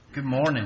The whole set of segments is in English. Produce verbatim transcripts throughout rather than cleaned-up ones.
Good morning.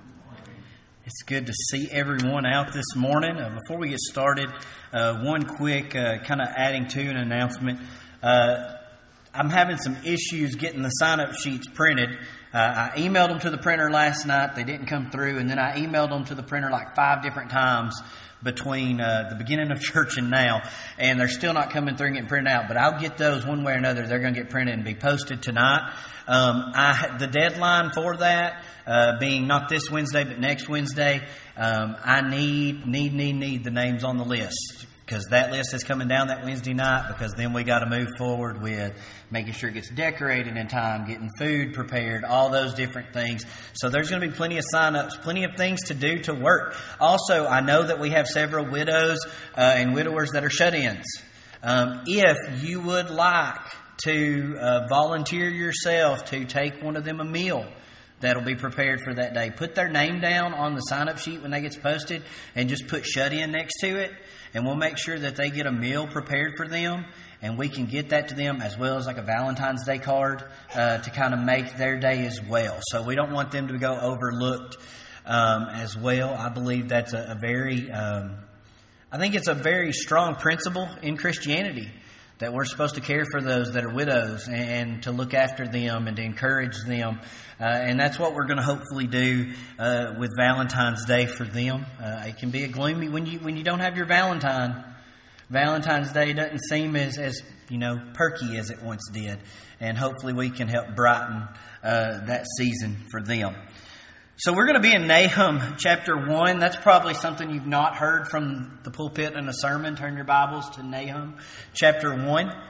It's good to see everyone out this morning. Uh, before we get started, uh, one quick uh, kind of adding to an announcement. Uh, I'm having some issues getting the sign-up sheets printed. Uh, I emailed them to the printer last night. They didn't come through. And then I emailed them to the printer like five different times between uh, the beginning of church and now. And they're still not coming through and getting printed out. But I'll get those one way or another. They're going to get printed and be posted tonight. Um, I the deadline for that uh, being not this Wednesday but next Wednesday. Um, I need need need need the names on the list, because that list is coming down that Wednesday night, because then we got to move forward with making sure it gets decorated in time, getting food prepared, all those different things. So there's going to be plenty of sign-ups, plenty of things to do to work. Also, I know that we have several widows uh, and widowers that are shut-ins. Um, if you would like to uh, volunteer yourself to take one of them a meal that'll be prepared for that day, put their name down on the sign-up sheet when that gets posted and just put shut-in next to it. And we'll make sure that they get a meal prepared for them, and we can get that to them, as well as like a Valentine's Day card uh, to kind of make their day as well. So we don't want them to go overlooked um, as well. I believe that's a, a very, um, I think it's a very strong principle in Christianity, that we're supposed to care for those that are widows and to look after them and to encourage them. Uh, and that's what we're going to hopefully do uh, with Valentine's Day for them. Uh, it can be a gloomy, when you when you don't have your Valentine, Valentine's Day doesn't seem as, as you know, perky as it once did. And hopefully we can help brighten uh, that season for them. So we're going to be in Nahum chapter one. That's probably something you've not heard from the pulpit in a sermon. Turn your Bibles to Nahum chapter one. Um,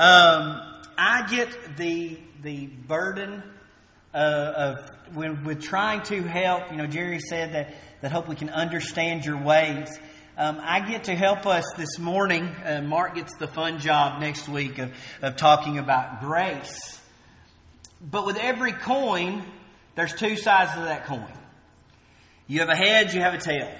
I get the the burden uh, of when with trying to help. You know, Jerry said that that hope we can understand your ways. Um, I get to help us this morning. Uh, Mark gets the fun job next week of of talking about grace. But with every coin, there's two sides to that coin. You have a head, you have a tail.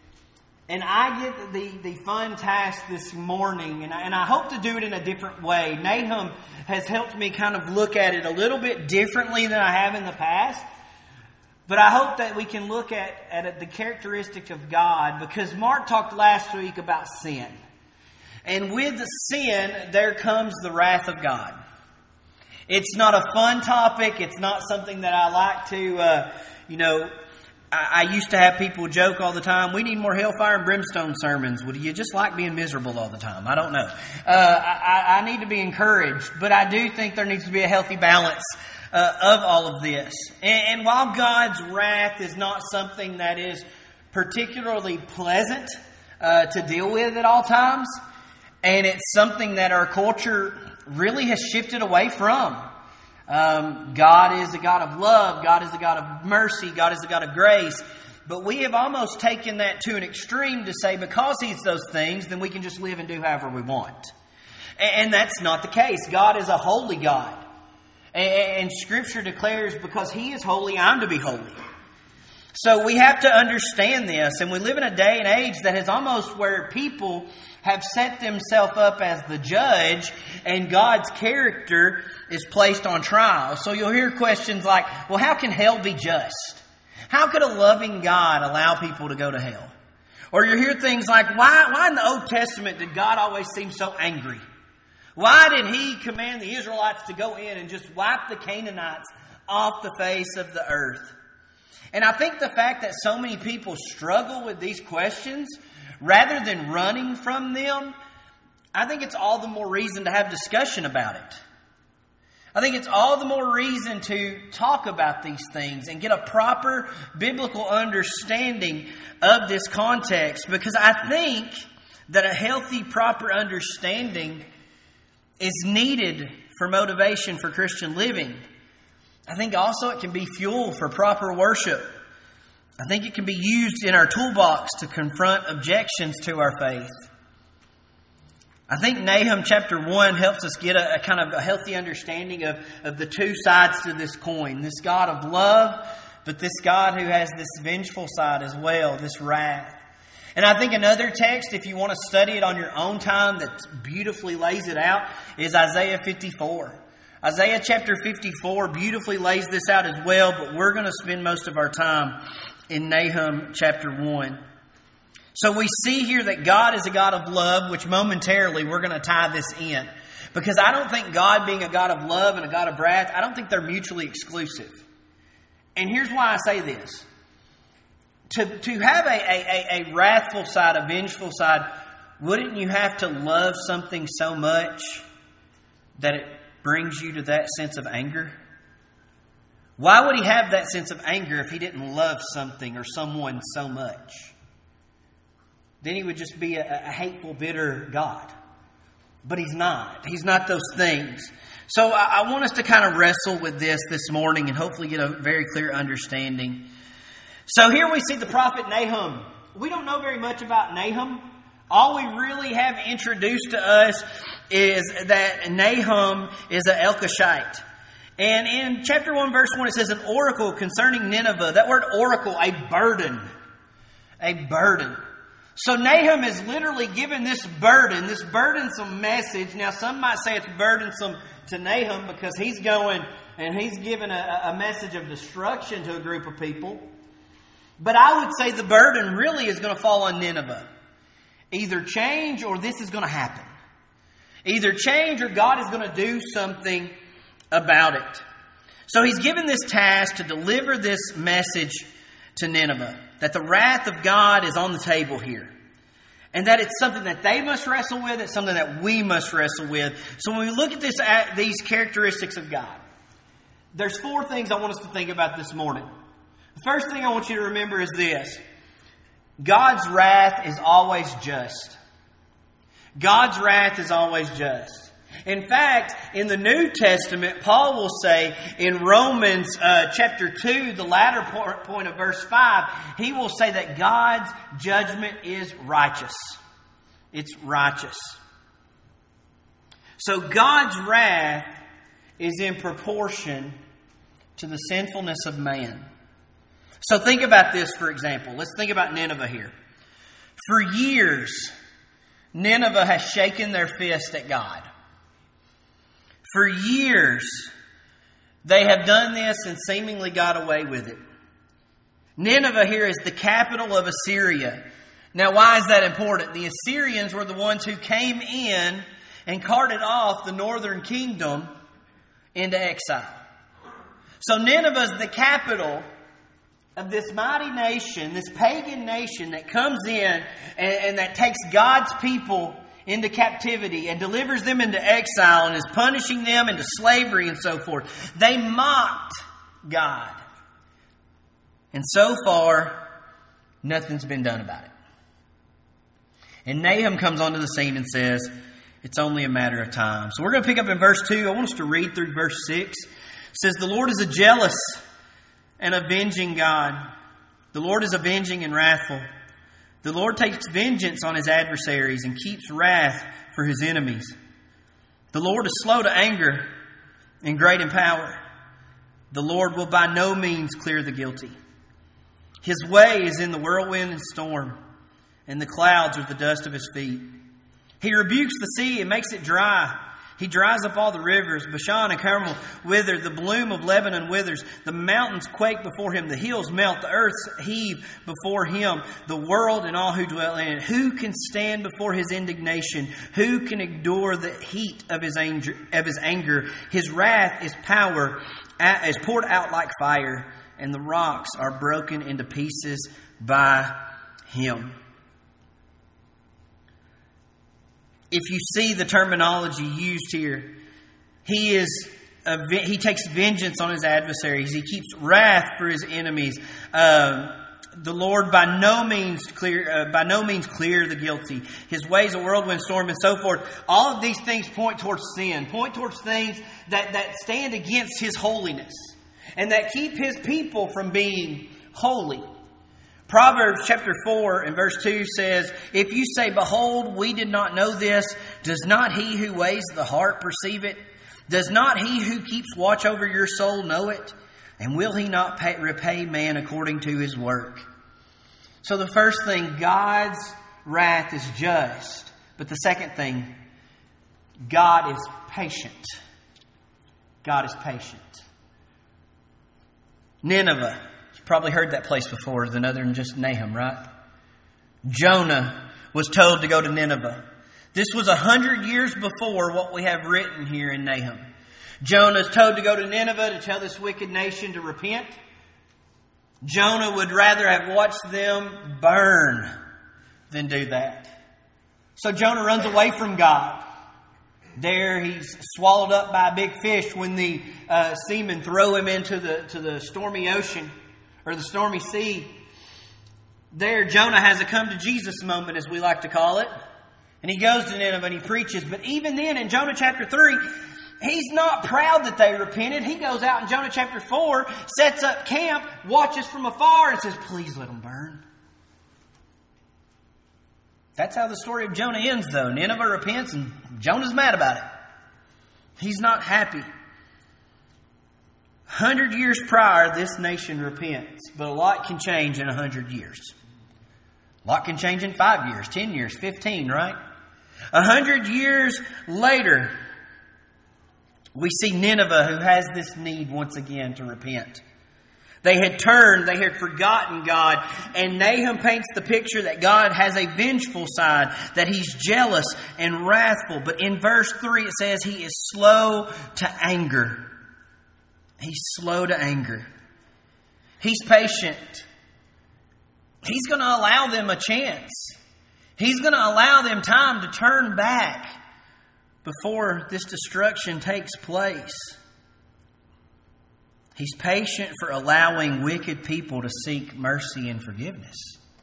And I get the, the fun task this morning, and I, and I hope to do it in a different way. Nahum has helped me kind of look at it a little bit differently than I have in the past. But I hope that we can look at, at the characteristics of God, because Mark talked last week about sin. And with the sin, there comes the wrath of God. It's not a fun topic. It's not something that I like to, uh, you know, I, I used to have people joke all the time, we need more hellfire and brimstone sermons. Well, do you just like being miserable all the time? I don't know. Uh, I, I need to be encouraged, but I do think there needs to be a healthy balance uh, of all of this. And, and while God's wrath is not something that is particularly pleasant uh, to deal with at all times, and it's something that our culture really has shifted away from. Um, God is a God of love. God is a God of mercy. God is a God of grace. But we have almost taken that to an extreme to say, because He's those things, then we can just live and do however we want. And, and that's not the case. God is a holy God. And, and Scripture declares, because He is holy, I'm to be holy. So we have to understand this. And we live in a day and age that is almost where people have set themselves up as the judge, and God's character is placed on trial. So you'll hear questions like, well, how can hell be just? How could a loving God allow people to go to hell? Or you hear things like, why, why in the Old Testament did God always seem so angry? Why did He command the Israelites to go in and just wipe the Canaanites off the face of the earth? And I think the fact that so many people struggle with these questions, rather than running from them, I think it's all the more reason to have discussion about it. I think it's all the more reason to talk about these things and get a proper biblical understanding of this context, because I think that a healthy, proper understanding is needed for motivation for Christian living. I think also it can be fuel for proper worship. I think it can be used in our toolbox to confront objections to our faith. I think Nahum chapter one helps us get a, a kind of a healthy understanding of, of the two sides to this coin. This God of love, but this God who has this vengeful side as well, this wrath. And I think another text, if you want to study it on your own time, that beautifully lays it out, is Isaiah fifty-four. Isaiah chapter fifty-four beautifully lays this out as well, but we're going to spend most of our time in Nahum chapter one. So we see here that God is a God of love, which momentarily we're going to tie this in. Because I don't think God being a God of love and a God of wrath, I don't think they're mutually exclusive. And here's why I say this. To, to have a, a, a wrathful side, a vengeful side, wouldn't you have to love something so much that it brings you to that sense of anger? Why would he have that sense of anger if he didn't love something or someone so much? Then he would just be a, a hateful, bitter God. But he's not. He's not those things. So I, I want us to kind of wrestle with this this morning and hopefully get a very clear understanding. So here we see the prophet Nahum. We don't know very much about Nahum. All we really have introduced to us is that Nahum is an Elkoshite. And in chapter one, verse one, it says an oracle concerning Nineveh. That word oracle, a burden. A burden. So Nahum is literally given this burden, this burdensome message. Now some might say it's burdensome to Nahum because he's going and he's given a, a message of destruction to a group of people. But I would say the burden really is going to fall on Nineveh. Either change or this is going to happen. Either change or God is going to do something about it. So he's given this task to deliver this message to Nineveh. That the wrath of God is on the table here. And that it's something that they must wrestle with. It's something that we must wrestle with. So when we look at this, at these characteristics of God, there's four things I want us to think about this morning. The first thing I want you to remember is this. God's wrath is always just. God's wrath is always just. In fact, in the New Testament, Paul will say in Romans uh, chapter two, the latter point of verse five, he will say that God's judgment is righteous. It's righteous. So God's wrath is in proportion to the sinfulness of man. So think about this, for example. Let's think about Nineveh here. For years, Nineveh has shaken their fist at God. For years, they have done this and seemingly got away with it. Nineveh here is the capital of Assyria. Now, why is that important? The Assyrians were the ones who came in and carted off the northern kingdom into exile. So Nineveh is the capital of this mighty nation, this pagan nation that comes in and, and that takes God's people into captivity and delivers them into exile and is punishing them into slavery and so forth. They mocked God. And so far, nothing's been done about it. And Nahum comes onto the scene and says, it's only a matter of time. So we're going to pick up in verse two. I want us to read through verse six. It says, the Lord is a jealous and avenging God. The Lord is avenging and wrathful. The Lord takes vengeance on his adversaries and keeps wrath for his enemies. The Lord is slow to anger and great in power. The Lord will by no means clear the guilty. His way is in the whirlwind and storm, and the clouds are the dust of his feet. He rebukes the sea and makes it dry. He dries up all the rivers. Bashan and Carmel wither. The bloom of Lebanon withers. The mountains quake before him. The hills melt. The earths heave before him. The world and all who dwell in it. Who can stand before his indignation? Who can endure the heat of his anger? Of his anger? His wrath is power, is poured out like fire, and the rocks are broken into pieces by him. If you see the terminology used here, he is a, he takes vengeance on his adversaries. He keeps wrath for his enemies. Uh, the Lord by no means clear, uh, by no means clear the guilty. His ways a whirlwind storm and so forth. All of these things point towards sin, point towards things that, that stand against his holiness and that keep his people from being holy. Proverbs chapter four and verse two says, if you say, behold, we did not know this, does not he who weighs the heart perceive it? Does not he who keeps watch over your soul know it? And will he not pay, repay man according to his work? So the first thing, God's wrath is just. But the second thing, God is patient. God is patient. Nineveh. You've probably heard that place before, than other than just Nahum, right? Jonah was told to go to Nineveh. This was a hundred years before what we have written here in Nahum. Jonah is told to go to Nineveh to tell this wicked nation to repent. Jonah would rather have watched them burn than do that. So Jonah runs away from God. There he's swallowed up by a big fish when the uh, seamen throw him into the, to the stormy ocean or the stormy sea. There Jonah has a come to Jesus moment, as we like to call it. And he goes to Nineveh and he preaches. But even then in Jonah chapter three, he's not proud that they repented. He goes out in Jonah chapter four, sets up camp, watches from afar and says, please let them burn. That's how the story of Jonah ends, though. Nineveh repents and Jonah's mad about it. He's not happy. Hundred years prior, this nation repents. But a lot can change in a hundred years. A lot can change in five years, ten years, fifteen, right? A hundred years later, we see Nineveh, who has this need once again to repent. They had turned, they had forgotten God, and Nahum paints the picture that God has a vengeful side, that He's jealous and wrathful. But in verse three it says He is slow to anger. He's slow to anger. He's patient. He's going to allow them a chance. He's going to allow them time to turn back before this destruction takes place. He's patient for allowing wicked people to seek mercy and forgiveness.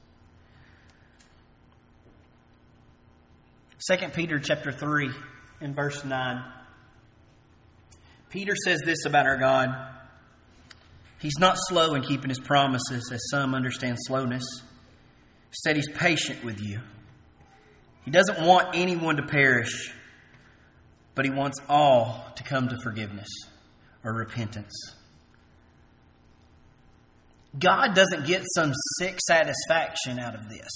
Second Peter chapter three and verse nine. Peter says this about our God. He's not slow in keeping His promises, as some understand slowness. Instead, He's patient with you. He doesn't want anyone to perish, but He wants all to come to forgiveness or repentance. God doesn't get some sick satisfaction out of this.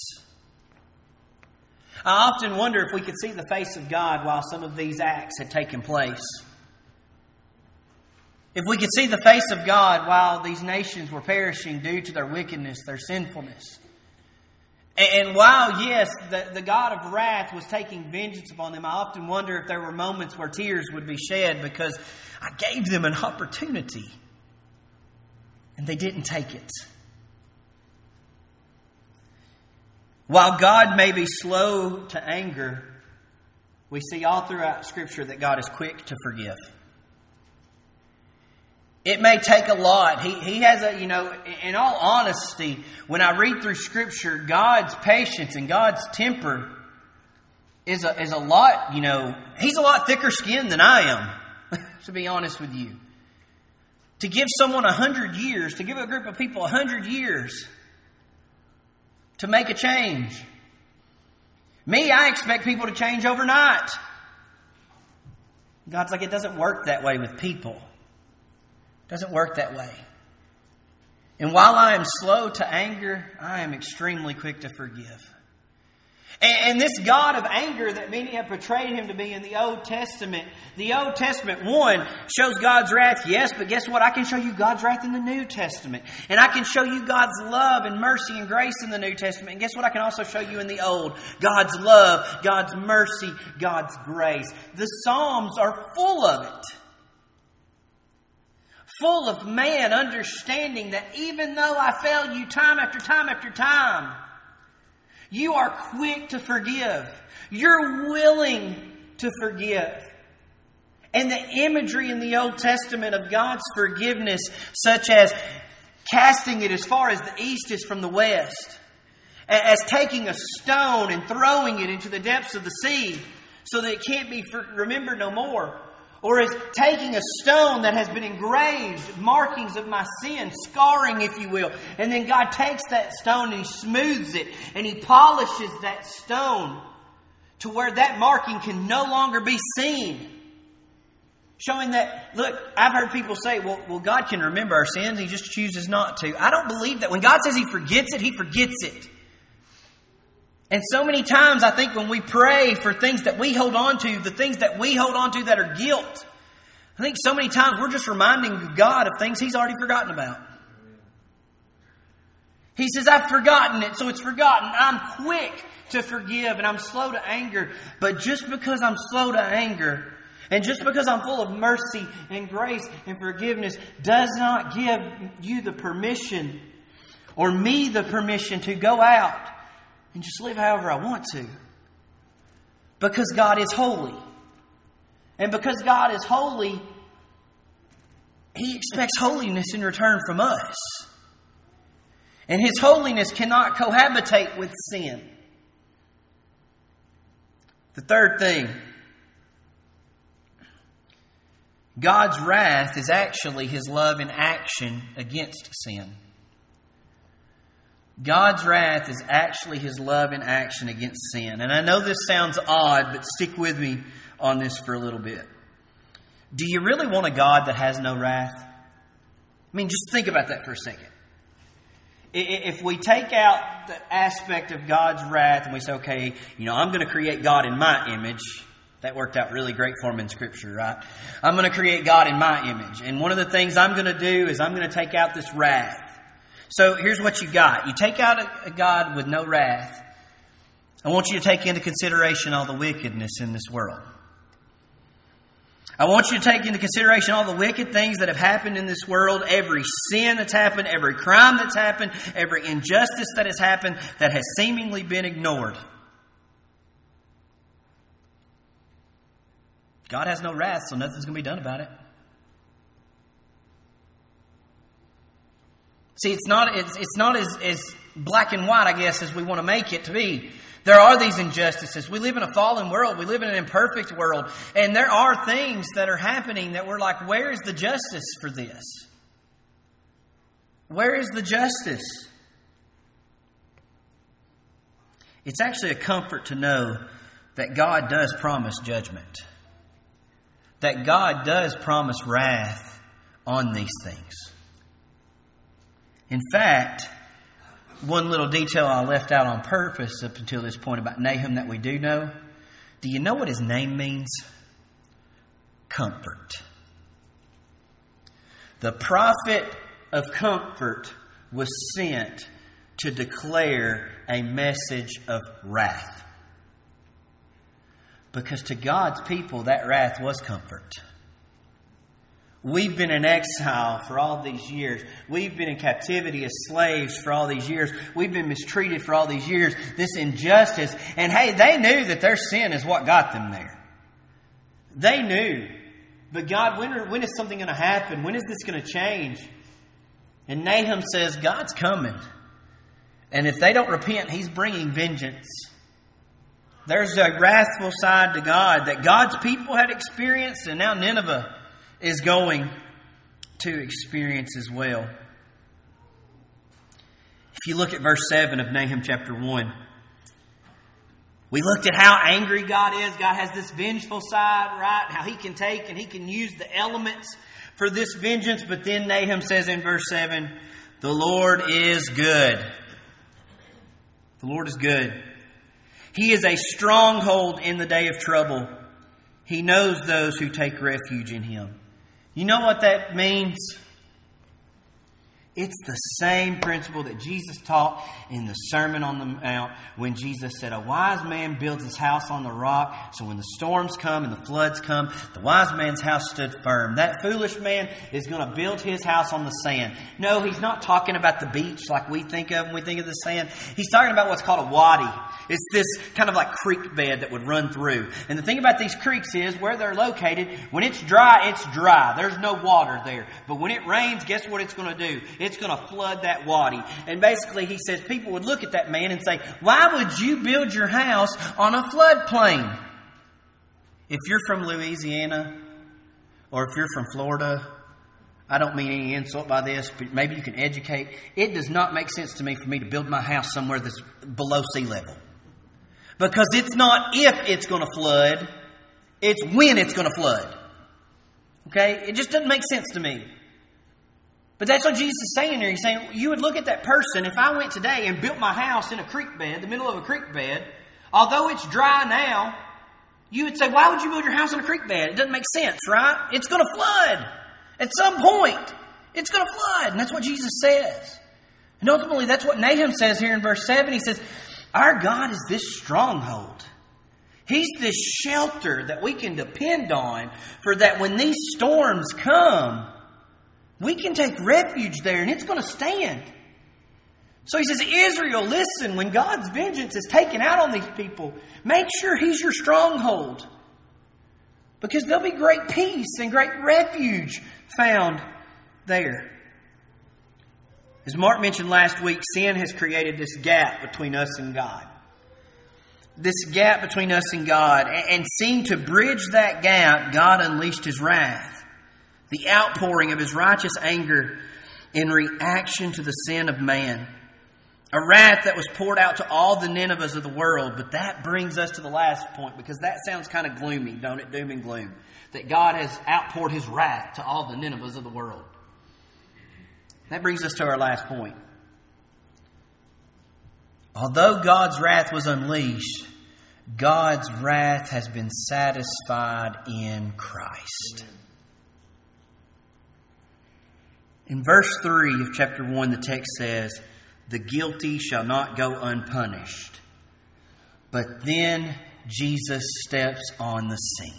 I often wonder if we could see the face of God while some of these acts had taken place. If we could see the face of God while these nations were perishing due to their wickedness, their sinfulness. And while, yes, the, the God of wrath was taking vengeance upon them, I often wonder if there were moments where tears would be shed because I gave them an opportunity and they didn't take it. While God may be slow to anger, we see all throughout Scripture that God is quick to forgive. It may take a lot. He he has a, you know, in all honesty, when I read through Scripture, God's patience and God's temper is a, is a lot, you know, He's a lot thicker skinned than I am, to be honest with you. To give someone a hundred years, to give a group of people a hundred years to make a change. Me, I expect people to change overnight. God's like, it doesn't work that way with people. Doesn't work that way. And while I am slow to anger, I am extremely quick to forgive. And, and this God of anger that many have portrayed Him to be in the Old Testament, the Old Testament, one, shows God's wrath, yes, but guess what? I can show you God's wrath in the New Testament. And I can show you God's love and mercy and grace in the New Testament. And guess what? I can also show you in the Old. God's love, God's mercy, God's grace. The Psalms are full of it. Full of man understanding that even though I fail you time after time after time, you are quick to forgive. You're willing to forgive. And the imagery in the Old Testament of God's forgiveness, such as casting it as far as the east is from the west, as taking a stone and throwing it into the depths of the sea so that it can't be remembered no more. Or as taking a stone that has been engraved, markings of my sin, scarring, if you will. And then God takes that stone and He smooths it and He polishes that stone to where that marking can no longer be seen. Showing that, look, I've heard people say, well, well, God can remember our sins. He just chooses not to. I don't believe that. When God says He forgets it, He forgets it. And so many times I think when we pray for things that we hold on to, the things that we hold on to that are guilt, I think so many times we're just reminding God of things He's already forgotten about. He says, I've forgotten it, so it's forgotten. I'm quick to forgive and I'm slow to anger. But just because I'm slow to anger and just because I'm full of mercy and grace and forgiveness does not give you the permission or me the permission to go out and just live however I want to. Because God is holy. And because God is holy, He expects holiness in return from us. And His holiness cannot cohabitate with sin. The third thing, God's wrath is actually His love in action against sin. God's wrath is actually His love in action against sin. And I know this sounds odd, but stick with me on this for a little bit. Do you really want a God that has no wrath? I mean, just think about that for a second. If we take out the aspect of God's wrath and we say, okay, you know, I'm going to create God in my image. That worked out really great for me in Scripture, right? I'm going to create God in my image. And one of the things I'm going to do is I'm going to take out this wrath. So here's what you got. You take out a, a God with no wrath. I want you to take into consideration all the wickedness in this world. I want you to take into consideration all the wicked things that have happened in this world, every sin that's happened, every crime that's happened, every injustice that has happened that has seemingly been ignored. God has no wrath, so nothing's going to be done about it. See, it's not it's, it's not as, as black and white, I guess, as we want to make it to be. There are these injustices. We live in a fallen world. We live in an imperfect world. And there are things that are happening that we're like, where is the justice for this? Where is the justice? It's actually a comfort to know that God does promise judgment. That God does promise wrath on these things. In fact, one little detail I left out on purpose up until this point about Nahum that we do know. Do you know what his name means? Comfort. The prophet of comfort was sent to declare a message of wrath. Because to God's people, that wrath was comfort. We've been in exile for all these years. We've been in captivity as slaves for all these years. We've been mistreated for all these years. This injustice. And hey, they knew that their sin is what got them there. They knew. But God, when, are, when is something going to happen? When is this going to change? And Nahum says, God's coming. And if they don't repent, He's bringing vengeance. There's a wrathful side to God that God's people had experienced, and now Nineveh is going to experience as well. If you look at verse seven of Nahum chapter one, we looked at how angry God is. God has this vengeful side, right? How He can take and He can use the elements for this vengeance. But then Nahum says in verse seven, the Lord is good. The Lord is good. He is a stronghold in the day of trouble. He knows those who take refuge in Him. You know what that means? It's the same principle that Jesus taught in the Sermon on the Mount when Jesus said, a wise man builds his house on the rock, so when the storms come and the floods come, the wise man's house stood firm. That foolish man is going to build his house on the sand. No, he's not talking about the beach like we think of when we think of the sand. He's talking about what's called a wadi. It's this kind of like creek bed that would run through. And the thing about these creeks is where they're located, when it's dry, it's dry. There's no water there. But when it rains, guess what it's going to do? It's going to flood that wadi. And basically he says people would look at that man and say, why would you build your house on a floodplain? If you're from Louisiana or if you're from Florida, I don't mean any insult by this, but maybe you can educate. It does not make sense to me for me to build my house somewhere that's below sea level. Because it's not if it's going to flood, it's when it's going to flood. Okay? It just doesn't make sense to me. But that's what Jesus is saying here. He's saying, you would look at that person, if I went today and built my house in a creek bed, the middle of a creek bed, although it's dry now, You would say, why would you build your house on a creek bed? It doesn't make sense, right? It's going to flood. At some point, it's going to flood. And that's what Jesus says. And ultimately, that's what Nahum says here in verse seven. He says, our God is this stronghold. He's this shelter that we can depend on for that when these storms come, we can take refuge there and it's going to stand. So he says, Israel, listen, when God's vengeance is taken out on these people, make sure He's your stronghold. Because there'll be great peace and great refuge found there. As Mark mentioned last week, sin has created this gap between us and God. This gap between us and God. And seemed to bridge that gap, God unleashed His wrath. The outpouring of His righteous anger in reaction to the sin of man. A wrath that was poured out to all the Ninevehs of the world. But that brings us to the last point, because that sounds kind of gloomy, don't it? Doom and gloom. That God has outpoured His wrath to all the Ninevehs of the world. That brings us to our last point. Although God's wrath was unleashed, God's wrath has been satisfied in Christ. In verse three of chapter one, the text says, the guilty shall not go unpunished. But then Jesus steps on the scene.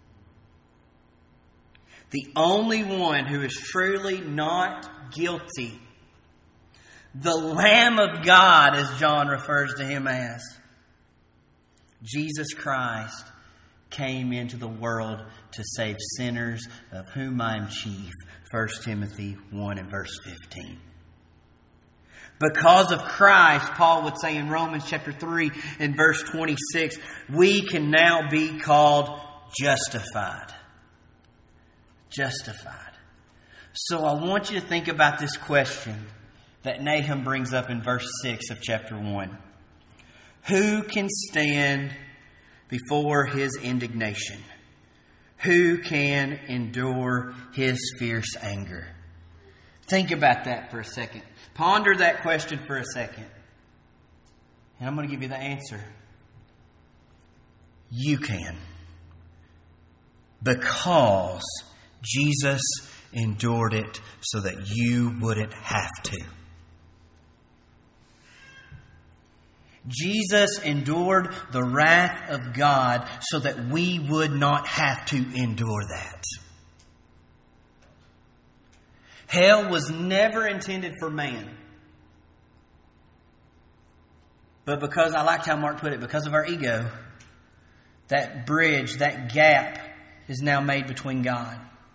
The only one who is truly not guilty. The Lamb of God, as John refers to Him as. Jesus Christ came into the world to save sinners, of whom I am chief. First Timothy one and verse fifteen. Because of Christ, Paul would say in Romans chapter three and verse twenty-six, we can now be called justified. Justified. So I want you to think about this question that Nahum brings up in verse six of chapter one. Who can stand before His indignation? Who can endure His fierce anger? Think about that for a second. Ponder that question for a second. And I'm going to give you the answer. You can. Because Jesus endured it so that you wouldn't have to. Jesus endured the wrath of God so that we would not have to endure that. Hell was never intended for man. But because, I liked how Mark put it, because of our ego, that bridge, that gap is now made between God.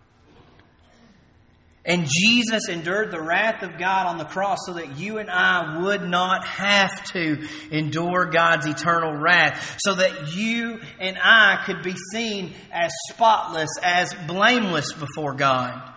And Jesus endured the wrath of God on the cross so that you and I would not have to endure God's eternal wrath. So that you and I could be seen as spotless, as blameless before God.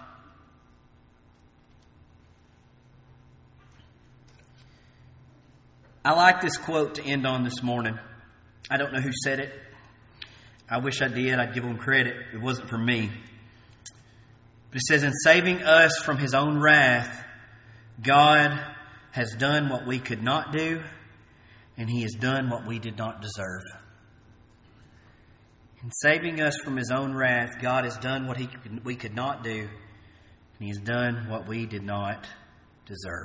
I like this quote to end on this morning. I don't know who said it. I wish I did. I'd give them credit. It wasn't for me. But it says, in saving us from His own wrath, God has done what we could not do, and He has done what we did not deserve. In saving us from His own wrath, God has done what he could, we could not do, and He has done what we did not deserve.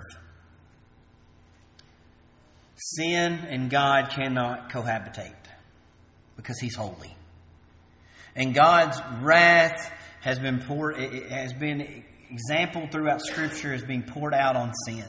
Sin and God cannot cohabitate because He's holy. And God's wrath has been poured, it has been exampled throughout Scripture as being poured out on sin.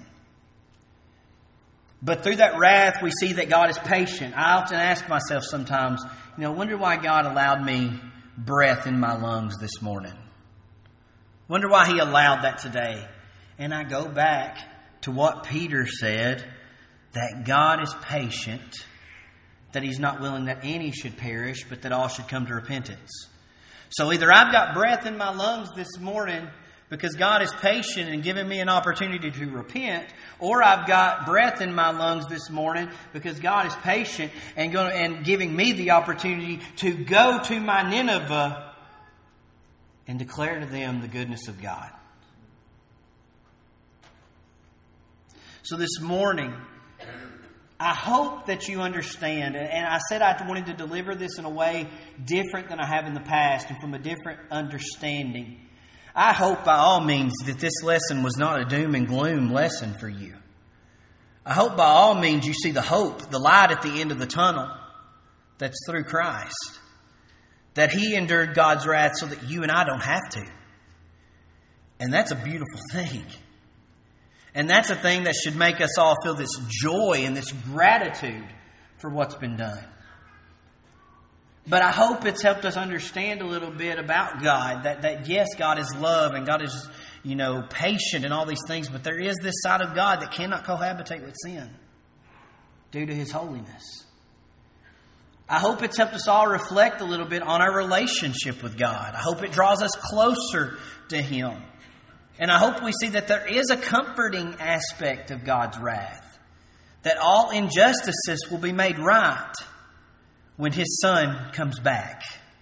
But through that wrath, we see that God is patient. I often ask myself sometimes, you know, wonder why God allowed me breath in my lungs this morning. Wonder why He allowed that today. And I go back to what Peter said, that God is patient, that He's not willing that any should perish, but that all should come to repentance. So either I've got breath in my lungs this morning because God is patient and giving me an opportunity to repent, or I've got breath in my lungs this morning because God is patient and going to, and giving me the opportunity to go to my Nineveh and declare to them the goodness of God. So this morning, I hope that you understand, and I said I wanted to deliver this in a way different than I have in the past and from a different understanding. I hope by all means that this lesson was not a doom and gloom lesson for you. I hope by all means you see the hope, the light at the end of the tunnel that's through Christ. That He endured God's wrath so that you and I don't have to. And that's a beautiful thing. And that's a thing that should make us all feel this joy and this gratitude for what's been done. But I hope it's helped us understand a little bit about God. That, that yes, God is love and God is, you know, patient and all these things. But there is this side of God that cannot cohabitate with sin due to His holiness. I hope it's helped us all reflect a little bit on our relationship with God. I hope it draws us closer to Him. And I hope we see that there is a comforting aspect of God's wrath. That all injustices will be made right when His Son comes back.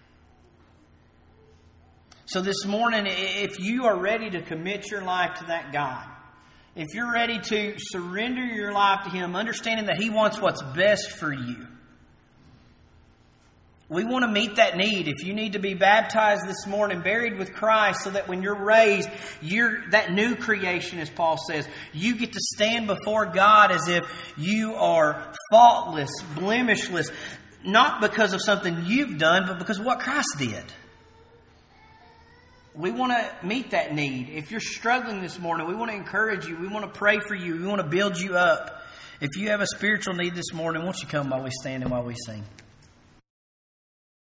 So this morning, if you are ready to commit your life to that God, if you're ready to surrender your life to Him, understanding that He wants what's best for you, we want to meet that need. If you need to be baptized this morning, buried with Christ, so that when you're raised, you're that new creation, as Paul says. You get to stand before God as if you are faultless, blemishless, not because of something you've done, but because of what Christ did. We want to meet that need. If you're struggling this morning, we want to encourage you. We want to pray for you. We want to build you up. If you have a spiritual need this morning, won't you come while we stand and while we sing?